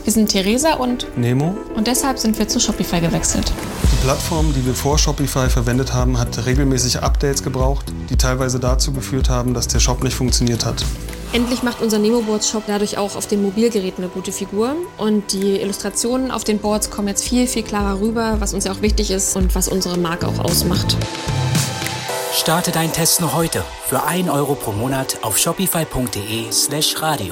Wir sind Theresa und Nemo. Und deshalb sind wir zu Shopify gewechselt. Die Plattform, die wir vor Shopify verwendet haben, hat regelmäßig Updates gebraucht, die teilweise dazu geführt haben, dass der Shop nicht funktioniert hat. Endlich macht unser Nemo-Boards-Shop dadurch auch auf den Mobilgeräten eine gute Figur. Und die Illustrationen auf den Boards kommen jetzt viel, viel klarer rüber, was uns ja auch wichtig ist und was unsere Marke auch ausmacht. Starte deinen Test noch heute für 1 Euro pro Monat auf shopify.de/radio.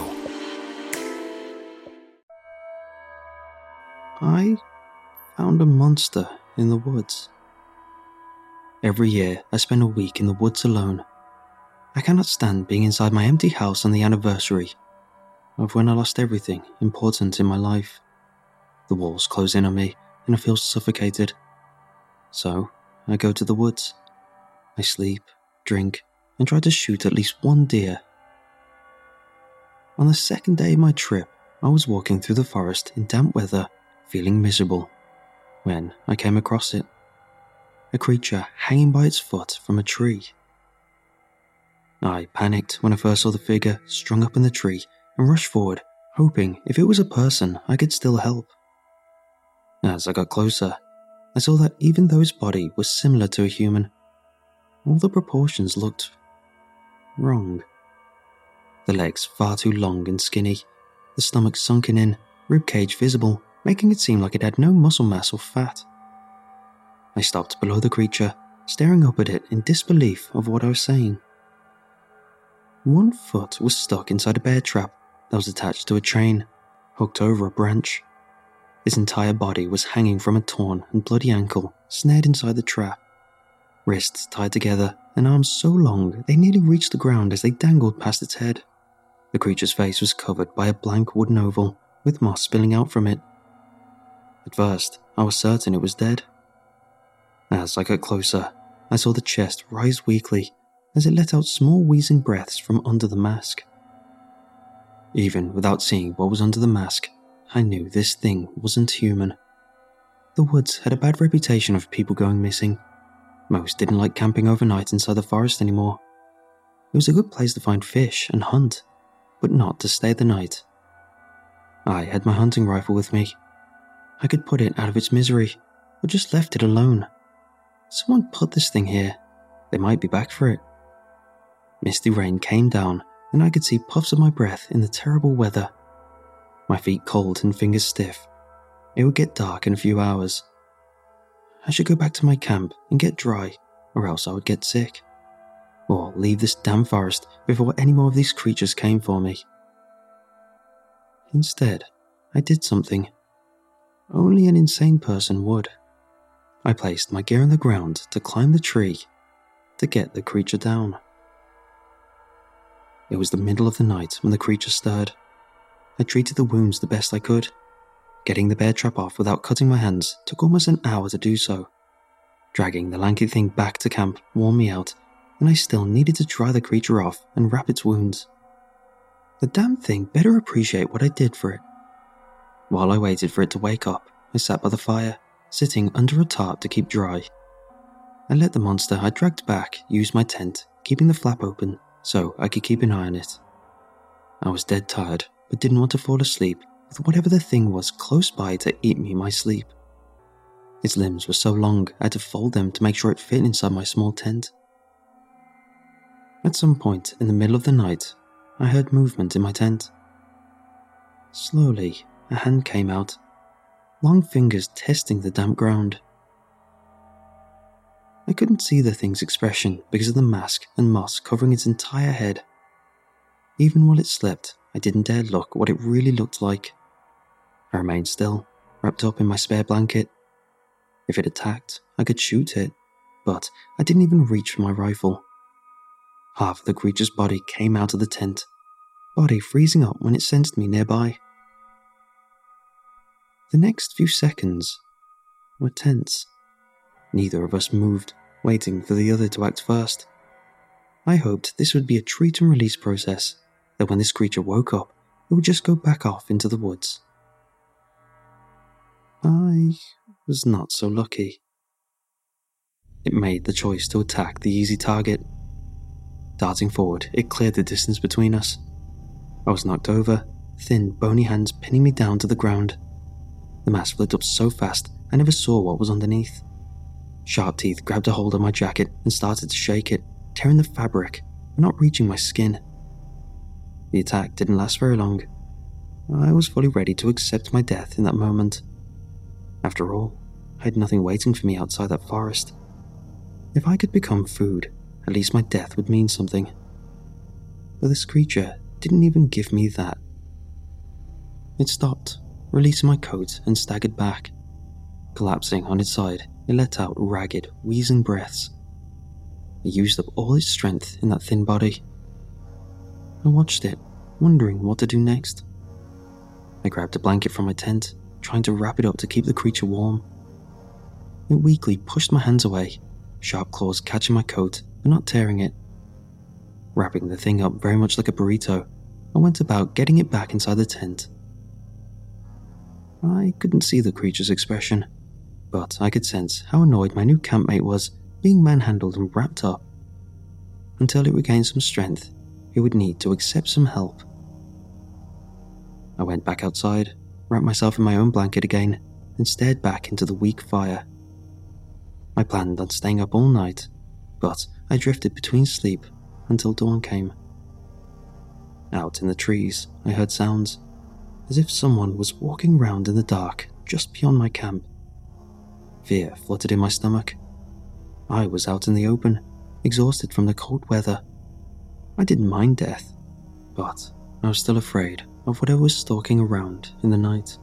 I found a monster in the woods. Every year, I spend a week in the woods alone. I cannot stand being inside my empty house on the anniversary of when I lost everything important in my life. The walls close in on me and I feel suffocated. So, I go to the woods. I sleep, drink, and try to shoot at least one deer. On the second day of my trip, I was walking through the forest in damp weather, feeling miserable, when I came across it. A creature hanging by its foot from a tree. I panicked when I first saw the figure strung up in the tree and rushed forward, hoping if it was a person I could still help. As I got closer, I saw that even though his body was similar to a human, all the proportions looked wrong. The legs far too long and skinny, the stomach sunken in, ribcage visible, making it seem like it had no muscle mass or fat. I stopped below the creature, staring up at it in disbelief of what I was saying. One foot was stuck inside a bear trap that was attached to a chain, hooked over a branch. His entire body was hanging from a torn and bloody ankle, snared inside the trap. Wrists tied together and arms so long they nearly reached the ground as they dangled past its head. The creature's face was covered by a blank wooden oval with moss spilling out from it. At first, I was certain it was dead. As I got closer, I saw the chest rise weakly as it let out small wheezing breaths from under the mask. Even without seeing what was under the mask, I knew this thing wasn't human. The woods had a bad reputation of people going missing. Most didn't like camping overnight inside the forest anymore. It was a good place to find fish and hunt, but not to stay the night. I had my hunting rifle with me. I could put it out of its misery, or just left it alone. Someone put this thing here. They might be back for it. Misty rain came down, and I could see puffs of my breath in the terrible weather. My feet cold and fingers stiff. It would get dark in a few hours. I should go back to my camp and get dry, or else I would get sick. Or leave this damn forest before any more of these creatures came for me. Instead, I did something only an insane person would. I placed my gear on the ground to climb the tree to get the creature down. It was the middle of the night when the creature stirred. I treated the wounds the best I could. Getting the bear trap off without cutting my hands took almost an hour to do so. Dragging the lanky thing back to camp wore me out, and I still needed to dry the creature off and wrap its wounds. The damn thing better appreciate what I did for it. While I waited for it to wake up, I sat by the fire, sitting under a tarp to keep dry. I let the monster I dragged back use my tent, keeping the flap open so I could keep an eye on it. I was dead tired, but didn't want to fall asleep with whatever the thing was close by to eat me in my sleep. Its limbs were so long I had to fold them to make sure it fit inside my small tent. At some point in the middle of the night, I heard movement in my tent. Slowly, a hand came out, long fingers testing the damp ground. I couldn't see the thing's expression because of the mask and moss covering its entire head. Even while it slept, I didn't dare look what it really looked like. I remained still, wrapped up in my spare blanket. If it attacked, I could shoot it, but I didn't even reach for my rifle. Half of the creature's body came out of the tent, body freezing up when it sensed me nearby. The next few seconds were tense. Neither of us moved, waiting for the other to act first. I hoped this would be a treat and release process, that when this creature woke up, it would just go back off into the woods. I was not so lucky. It made the choice to attack the easy target. Darting forward, it cleared the distance between us. I was knocked over, thin, bony hands pinning me down to the ground. The mask flipped up so fast I never saw what was underneath. Sharp teeth grabbed a hold of my jacket and started to shake it, tearing the fabric, but not reaching my skin. The attack didn't last very long. I was fully ready to accept my death in that moment. After all, I had nothing waiting for me outside that forest. If I could become food, at least my death would mean something. But this creature didn't even give me that. It stopped, releasing my coat and staggered back. Collapsing on its side, it let out ragged, wheezing breaths. It used up all its strength in that thin body. I watched it, wondering what to do next. I grabbed a blanket from my tent, trying to wrap it up to keep the creature warm. It weakly pushed my hands away, sharp claws catching my coat but not tearing it. Wrapping the thing up very much like a burrito, I went about getting it back inside the tent. I couldn't see the creature's expression, but I could sense how annoyed my new campmate was being manhandled and wrapped up. Until it regained some strength, it would need to accept some help. I went back outside, wrapped myself in my own blanket again, and stared back into the weak fire. I planned on staying up all night, but I drifted between sleep until dawn came. Out in the trees, I heard sounds, as if someone was walking around in the dark just beyond my camp. Fear fluttered in my stomach. I was out in the open, exhausted from the cold weather. I didn't mind death, but I was still afraid of whatever was stalking around in the night.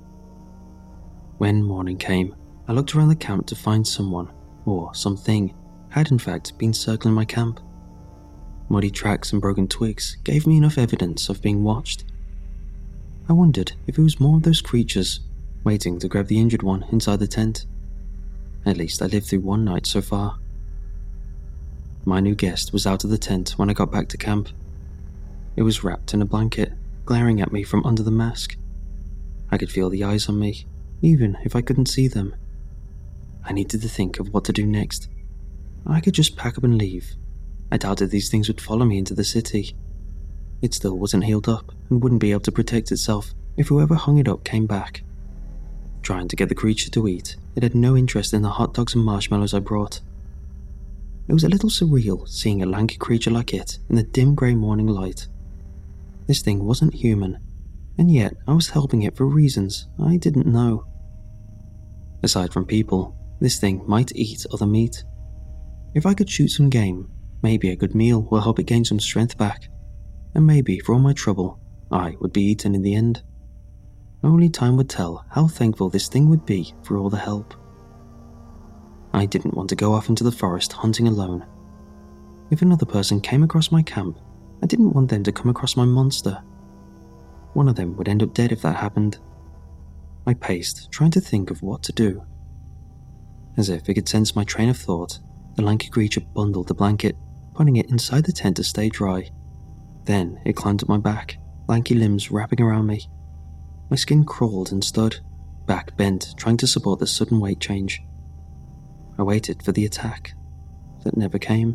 When morning came, I looked around the camp to find someone, or something, had in fact been circling my camp. Muddy tracks and broken twigs gave me enough evidence of being watched. I wondered if it was more of those creatures waiting to grab the injured one inside the tent. At least I lived through one night so far. My new guest was out of the tent when I got back to camp. It was wrapped in a blanket, glaring at me from under the mask. I could feel the eyes on me, even if I couldn't see them. I needed to think of what to do next. I could just pack up and leave. I doubted these things would follow me into the city. It still wasn't healed up and wouldn't be able to protect itself if whoever hung it up came back. Trying to get the creature to eat, it had no interest in the hot dogs and marshmallows I brought. It was a little surreal seeing a lanky creature like it in the dim grey morning light. This thing wasn't human, and yet I was helping it for reasons I didn't know. Aside from people, this thing might eat other meat. If I could shoot some game, maybe a good meal will help it gain some strength back, and maybe for all my trouble, I would be eaten in the end. Only time would tell how thankful this thing would be for all the help. I didn't want to go off into the forest hunting alone. If another person came across my camp, I didn't want them to come across my monster. One of them would end up dead if that happened. I paced, trying to think of what to do. As if it could sense my train of thought, the lanky creature bundled the blanket, putting it inside the tent to stay dry. Then it climbed up my back, lanky limbs wrapping around me. My skin crawled and stood, back bent, trying to support the sudden weight change. I waited for the attack that never came.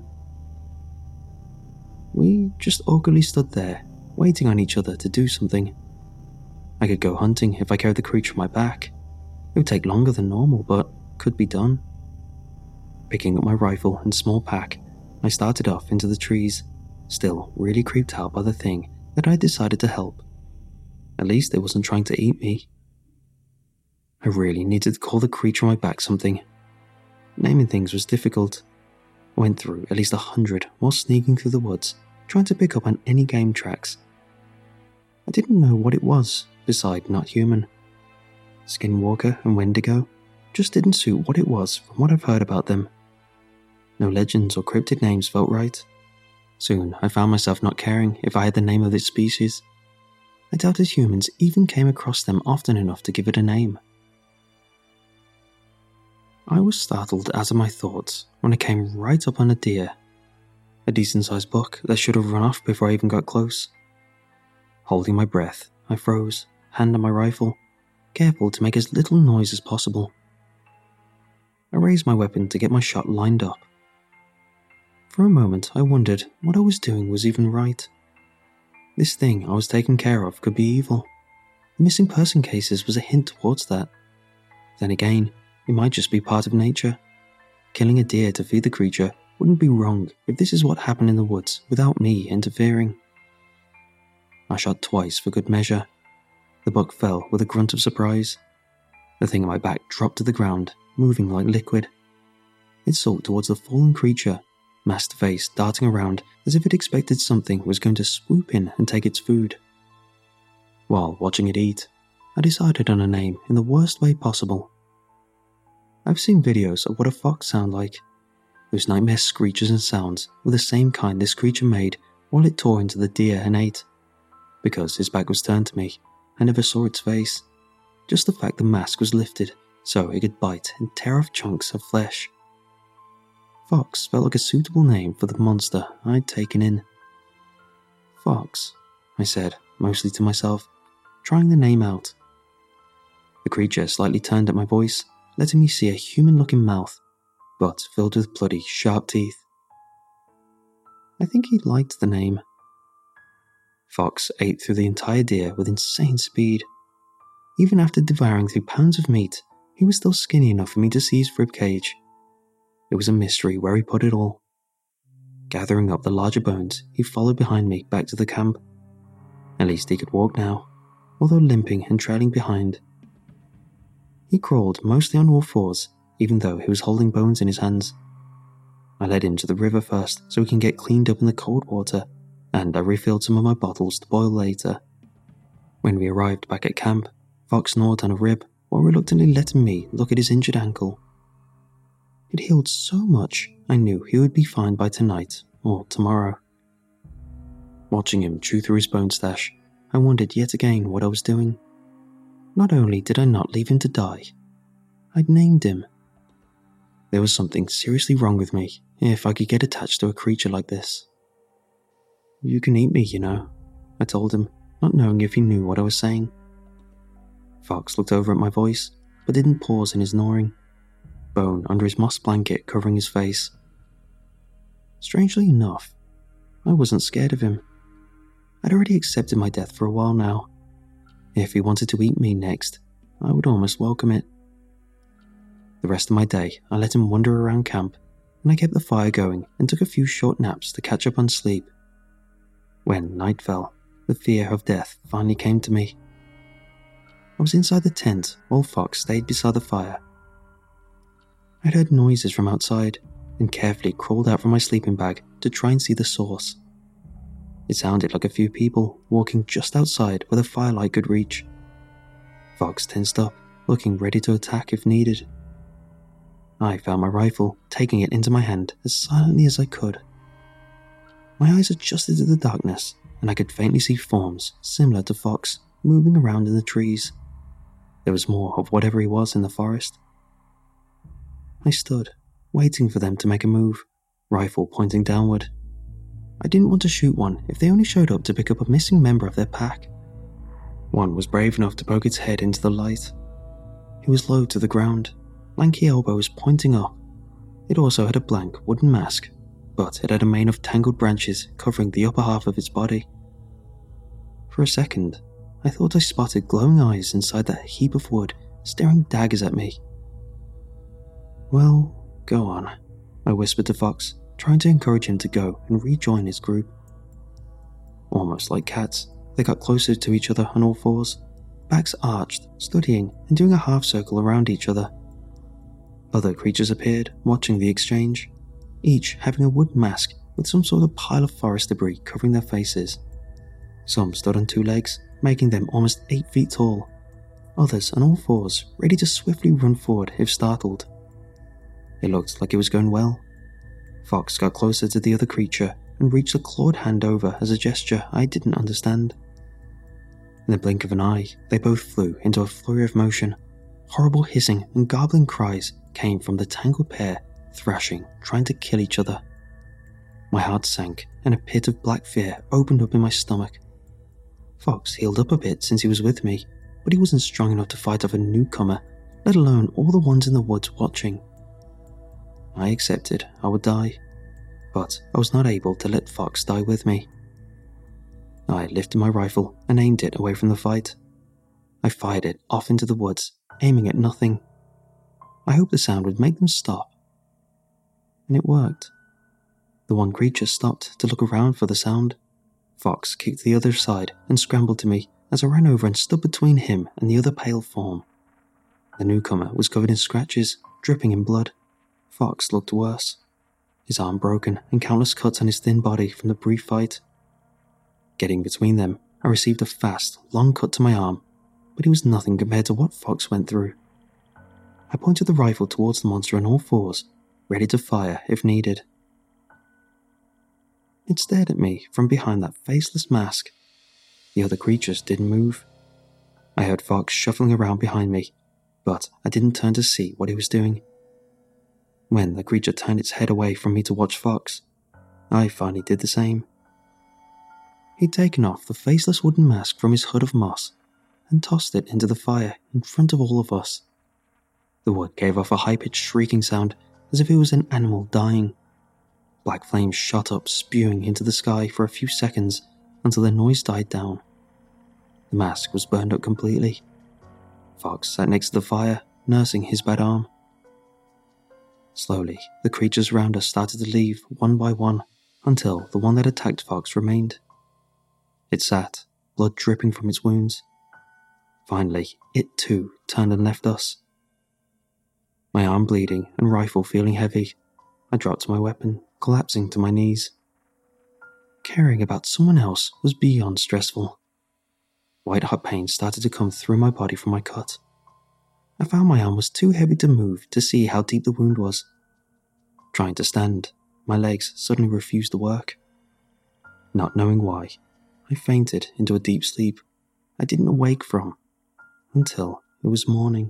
We just awkwardly stood there, waiting on each other to do something. I could go hunting if I carried the creature on my back. It would take longer than normal, but could be done. Picking up my rifle and small pack, I started off into the trees, still really creeped out by the thing that I decided to help. At least it wasn't trying to eat me. I really needed to call the creature on my back something. Naming things was difficult. I went through at least 100 while sneaking through the woods, trying to pick up on any game tracks. I didn't know what it was, beside not human. Skinwalker and Wendigo just didn't suit what it was from what I've heard about them. No legends or cryptid names felt right. Soon I found myself not caring if I had the name of this species. I doubted humans even came across them often enough to give it a name. I was startled out of my thoughts when I came right up on a deer. A decent-sized buck that should have run off before I even got close. Holding my breath, I froze, hand on my rifle, careful to make as little noise as possible. I raised my weapon to get my shot lined up. For a moment I wondered what I was doing was even right. This thing I was taking care of could be evil. The missing person cases was a hint towards that. Then again, it might just be part of nature. Killing a deer to feed the creature wouldn't be wrong if this is what happened in the woods without me interfering. I shot twice for good measure. The buck fell with a grunt of surprise. The thing on my back dropped to the ground, moving like liquid. It sulked towards the fallen creature, masked face darting around as if it expected something was going to swoop in and take its food. While watching it eat, I decided on a name in the worst way possible. I've seen videos of what a fox sounds like. Those nightmare screeches and sounds were the same kind this creature made while it tore into the deer and ate. Because his back was turned to me, I never saw its face. Just the fact the mask was lifted so it could bite and tear off chunks of flesh. Fox felt like a suitable name for the monster I'd taken in. Fox, I said, mostly to myself, trying the name out. The creature slightly turned at my voice, letting me see a human-looking mouth, but filled with bloody, sharp teeth. I think he liked the name. Fox ate through the entire deer with insane speed. Even after devouring 2 pounds of meat, he was still skinny enough for me to see his ribcage. It was a mystery where he put it all. Gathering up the larger bones, he followed behind me back to the camp. At least he could walk now, although limping and trailing behind. He crawled mostly on all fours, even though he was holding bones in his hands. I led him to the river first so he can get cleaned up in the cold water, and I refilled some of my bottles to boil later. When we arrived back at camp, Fox gnawed on a rib while reluctantly letting me look at his injured ankle. It healed so much I knew he would be fine by tonight or tomorrow. Watching him chew through his bone stash, I wondered yet again what I was doing. Not only did I not leave him to die, I'd named him. There was something seriously wrong with me if I could get attached to a creature like this. You can eat me, you know, I told him, not knowing if he knew what I was saying. Fox looked over at my voice, but didn't pause in his gnawing, bone under his moss blanket covering his face. Strangely enough, I wasn't scared of him. I'd already accepted my death for a while now. If he wanted to eat me next, I would almost welcome it. The rest of my day, I let him wander around camp, and I kept the fire going and took a few short naps to catch up on sleep. When night fell, the fear of death finally came to me. I was inside the tent while Fox stayed beside the fire. I'd heard noises from outside and carefully crawled out from my sleeping bag to try and see the source. It sounded like a few people walking just outside where the firelight could reach. Fox tensed up, looking ready to attack if needed. I found my rifle, taking it into my hand as silently as I could. My eyes adjusted to the darkness, and I could faintly see forms similar to Fox moving around in the trees. There was more of whatever he was in the forest. I stood, waiting for them to make a move, rifle pointing downward. I didn't want to shoot one if they only showed up to pick up a missing member of their pack. One was brave enough to poke its head into the light. It was low to the ground, lanky elbows pointing up. It also had a blank wooden mask, but it had a mane of tangled branches covering the upper half of its body. For a second, I thought I spotted glowing eyes inside that heap of wood, staring daggers at me. Well, go on, I whispered to Fox, trying to encourage him to go and rejoin his group. Almost like cats, they got closer to each other on all fours, backs arched, studying and doing a half circle around each other. Other creatures appeared, watching the exchange, each having a wood mask with some sort of pile of forest debris covering their faces. Some stood on 2 legs, making them almost 8 feet tall. Others on all fours, ready to swiftly run forward if startled. It looked like it was going well. Fox got closer to the other creature and reached a clawed hand over as a gesture I didn't understand. In the blink of an eye, they both flew into a flurry of motion. Horrible hissing and garbling cries came from the tangled pair, thrashing, trying to kill each other. My heart sank and a pit of black fear opened up in my stomach. Fox healed up a bit since he was with me, but he wasn't strong enough to fight off a newcomer, let alone all the ones in the woods watching. I accepted I would die, but I was not able to let Fox die with me. I lifted my rifle and aimed it away from the fight. I fired it off into the woods, aiming at nothing. I hoped the sound would make them stop. And it worked. The one creature stopped to look around for the sound. Fox kicked the other side and scrambled to me as I ran over and stood between him and the other pale form. The newcomer was covered in scratches, dripping in blood. Fox looked worse. His arm broken and countless cuts on his thin body from the brief fight. Getting between them, I received a fast, long cut to my arm, but it was nothing compared to what Fox went through. I pointed the rifle towards the monster on all fours, ready to fire if needed. It stared at me from behind that faceless mask. The other creatures didn't move. I heard Fox shuffling around behind me, but I didn't turn to see what he was doing. When the creature turned its head away from me to watch Fox, I finally did the same. He'd taken off the faceless wooden mask from his hood of moss and tossed it into the fire in front of all of us. The wood gave off a high-pitched shrieking sound as if it was an animal dying. Black flames shot up, spewing into the sky for a few seconds until the noise died down. The mask was burned up completely. Fox sat next to the fire, nursing his bad arm. Slowly, the creatures around us started to leave one by one until the one that attacked Fox remained. It sat, blood dripping from its wounds. Finally, it too turned and left us. My arm bleeding and rifle feeling heavy, I dropped my weapon, collapsing to my knees. Caring about someone else was beyond stressful. White-hot pain started to come through my body from my cut. I found my arm was too heavy to move to see how deep the wound was. Trying to stand, my legs suddenly refused to work. Not knowing why, I fainted into a deep sleep I didn't awake from until it was morning.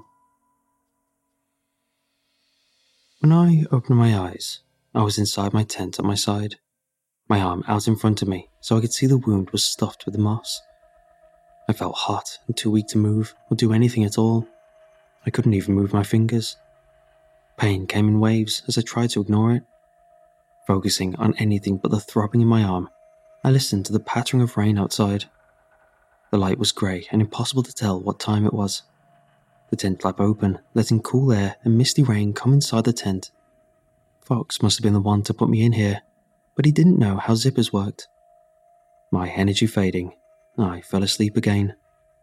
When I opened my eyes, I was inside my tent at my side, my arm out in front of me so I could see the wound was stuffed with moss. I felt hot and too weak to move or do anything at all. I couldn't even move my fingers. Pain came in waves as I tried to ignore it. Focusing on anything but the throbbing in my arm, I listened to the pattering of rain outside. The light was grey and impossible to tell what time it was. The tent flap open, letting cool air and misty rain come inside the tent. Fox must have been the one to put me in here, but he didn't know how zippers worked. My energy fading, I fell asleep again.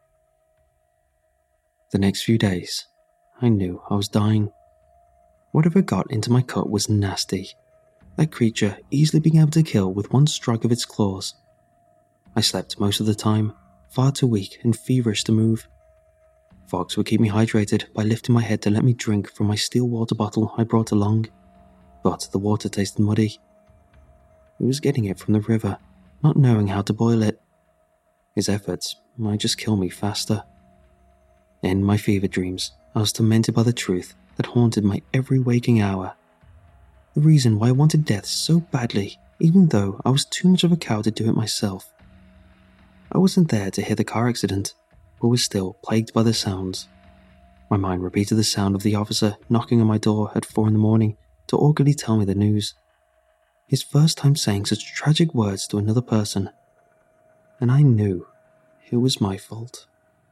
The next few days, I knew I was dying. Whatever got into my cut was nasty. That creature easily being able to kill with one strike of its claws. I slept most of the time, far too weak and feverish to move. Fox would keep me hydrated by lifting my head to let me drink from my steel water bottle I brought along, but the water tasted muddy. He was getting it from the river, not knowing how to boil it. His efforts might just kill me faster. In my fever dreams, I was tormented by the truth that haunted my every waking hour. The reason why I wanted death so badly, even though I was too much of a coward to do it myself. I wasn't there to hear the car accident, but was still plagued by the sounds. My mind repeated the sound of the officer knocking on my door at 4 a.m. to awkwardly tell me the news. His first time saying such tragic words to another person. And I knew it was my fault.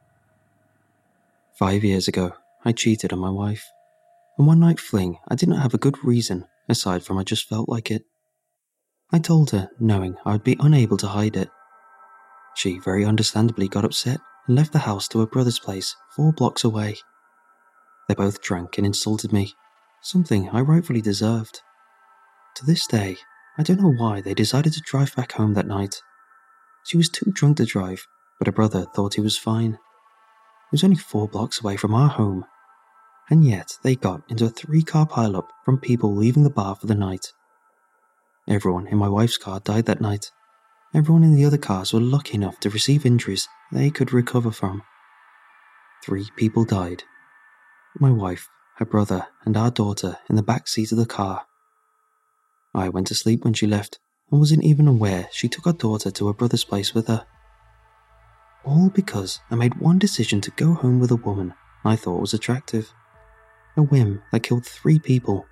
5 years ago, I cheated on my wife. On one night fling, I did not have a good reason, aside from I just felt like it. I told her, knowing I would be unable to hide it. She very understandably got upset and left the house to her brother's place 4 blocks away. They both drank and insulted me, something I rightfully deserved. To this day, I don't know why they decided to drive back home that night. She was too drunk to drive, but her brother thought he was fine. It was only 4 blocks away from our home, and yet they got into a 3-car pileup from people leaving the bar for the night. Everyone in my wife's car died that night. Everyone in the other cars were lucky enough to receive injuries they could recover from. 3 people died. My wife, her brother, and our daughter in the back seat of the car. I went to sleep when she left and wasn't even aware she took our daughter to her brother's place with her. All because I made one decision to go home with a woman I thought was attractive. A whim that killed 3 people.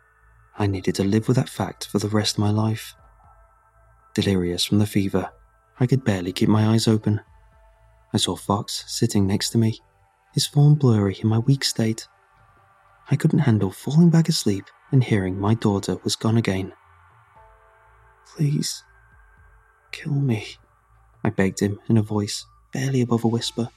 I needed to live with that fact for the rest of my life. Delirious from the fever, I could barely keep my eyes open. I saw Fox sitting next to me, his form blurry in my weak state. I couldn't handle falling back asleep and hearing my daughter was gone again. "Please, kill me," I begged him in a voice barely above a whisper.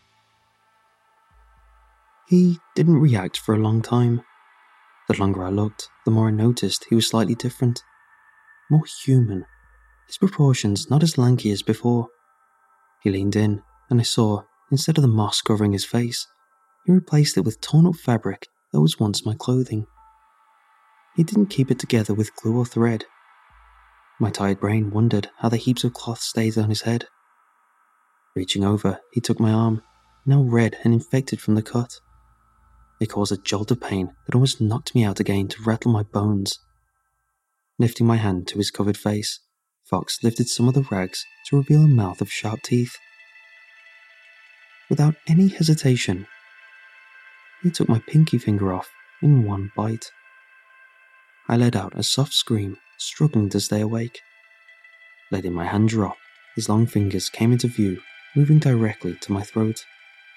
He didn't react for a long time. The longer I looked, the more I noticed he was slightly different. More human. His proportions not as lanky as before. He leaned in, and I saw, instead of the moss covering his face, he replaced it with torn-up fabric that was once my clothing. He didn't keep it together with glue or thread. My tired brain wondered how the heaps of cloth stayed on his head. Reaching over, he took my arm, now red and infected from the cut. It caused a jolt of pain that almost knocked me out again to rattle my bones. Lifting my hand to his covered face, Fox lifted some of the rags to reveal a mouth of sharp teeth. Without any hesitation, he took my pinky finger off in one bite. I let out a soft scream, struggling to stay awake. Letting my hand drop, his long fingers came into view, moving directly to my throat.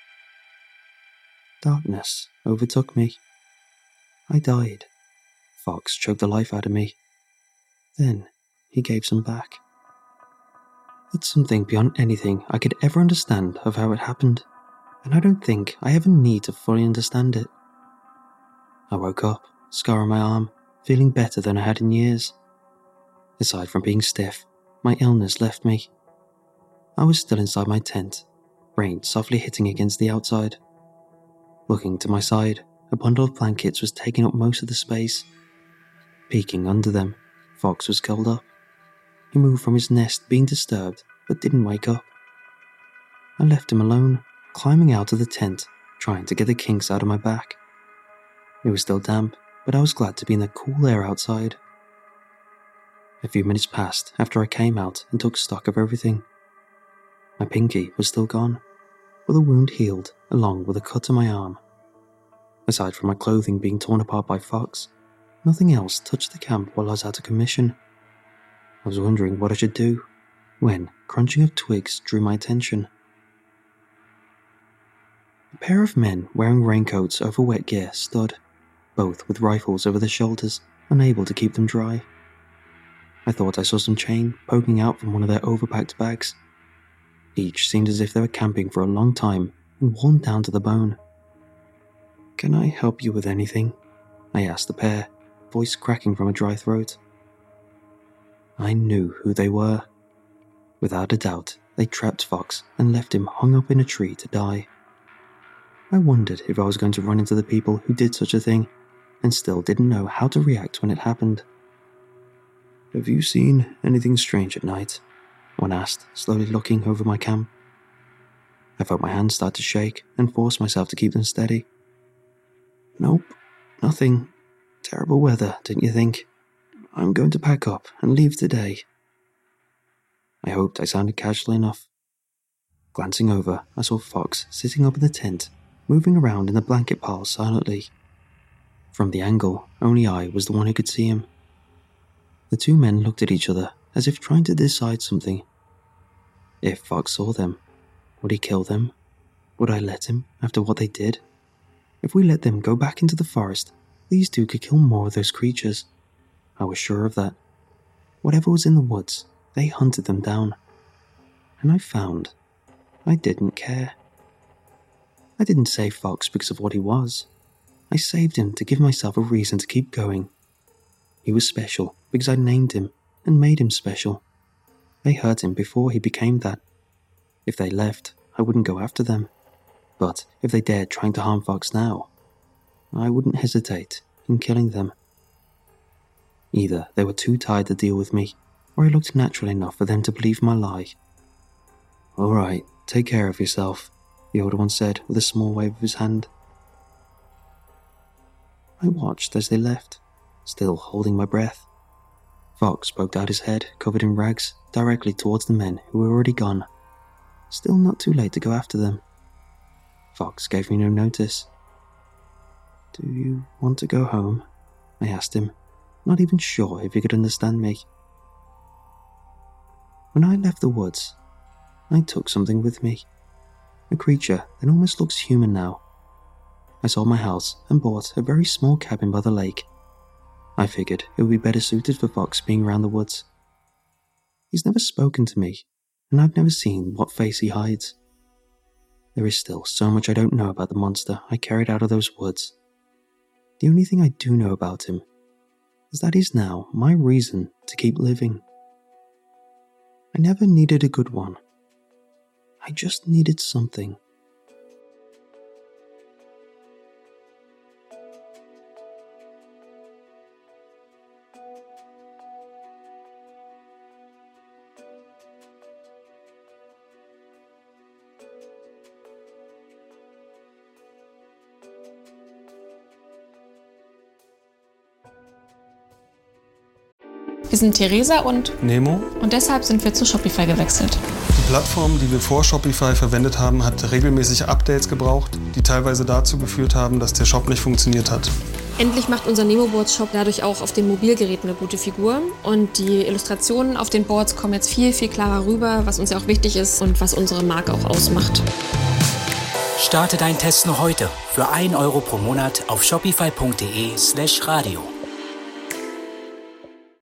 Darkness overtook me. I died. Fox choked the life out of me. Then he gave some back. It's something beyond anything I could ever understand of how it happened, and I don't think I ever need to fully understand it. I woke up, scar on my arm, feeling better than I had in years. Aside from being stiff, my illness left me. I was still inside my tent, rain softly hitting against the outside. Looking to my side, a bundle of blankets was taking up most of the space. Peeking under them, Fox was curled up. He moved from his nest being disturbed, but didn't wake up. I left him alone, climbing out of the tent, trying to get the kinks out of my back. It was still damp, but I was glad to be in the cool air outside. A few minutes passed after I came out and took stock of everything. My pinky was still gone, but the wound healed along with a cut on my arm. Aside from my clothing being torn apart by Fox, nothing else touched the camp while I was out of commission. I was wondering what I should do when crunching of twigs drew my attention. A pair of men wearing raincoats over wet gear stood, both with rifles over their shoulders, unable to keep them dry. I thought I saw some chain poking out from one of their overpacked bags. Each seemed as if they were camping for a long time and worn down to the bone. "Can I help you with anything?" I asked the pair, voice cracking from a dry throat. I knew who they were. Without a doubt, they trapped Fox and left him hung up in a tree to die. I wondered if I was going to run into the people who did such a thing, and still didn't know how to react when it happened. "Have you seen anything strange at night?" one asked, slowly looking over my camp. I felt my hands start to shake and forced myself to keep them steady. "Nope, nothing. Terrible weather, didn't you think? I'm going to pack up and leave today." I hoped I sounded casual enough. Glancing over, I saw Fox sitting up in the tent, moving around in the blanket pile silently. From the angle, only I was the one who could see him. The two men looked at each other as if trying to decide something. If Fox saw them, would he kill them? Would I let him after what they did? If we let them go back into the forest, these two could kill more of those creatures. I was sure of that. Whatever was in the woods, they hunted them down. And I found I didn't care. I didn't save Fox because of what he was. I saved him to give myself a reason to keep going. He was special because I named him and made him special. I hurt him before he became that. If they left, I wouldn't go after them. But if they dared trying to harm Fox now, I wouldn't hesitate in killing them. Either they were too tired to deal with me, or I looked natural enough for them to believe my lie. "All right, take care of yourself," the older one said with a small wave of his hand. I watched as they left, still holding my breath. Fox poked out his head, covered in rags, directly towards the men who were already gone. Still not too late to go after them. Fox gave me no notice. "Do you want to go home?" I asked him, not even sure if he could understand me. When I left the woods, I took something with me. A creature that almost looks human now. I sold my house and bought a very small cabin by the lake. I figured it would be better suited for Fox being around the woods. He's never spoken to me, and I've never seen what face he hides. There is still so much I don't know about the monster I carried out of those woods. The only thing I do know about him is that he's now my reason to keep living. I never needed a good one. I just needed something. Wir sind Theresa und Nemo. Und deshalb sind wir zu Shopify gewechselt. Die Plattform, die wir vor Shopify verwendet haben, hat regelmäßig Updates gebraucht, die teilweise dazu geführt haben, dass der Shop nicht funktioniert hat. Endlich macht unser Nemo-Boards-Shop dadurch auch auf den Mobilgeräten eine gute Figur. Und die Illustrationen auf den Boards kommen jetzt viel, viel klarer rüber, was uns ja auch wichtig ist und was unsere Marke auch ausmacht. Starte deinen Test noch heute für 1 € pro Monat auf shopify.de/radio.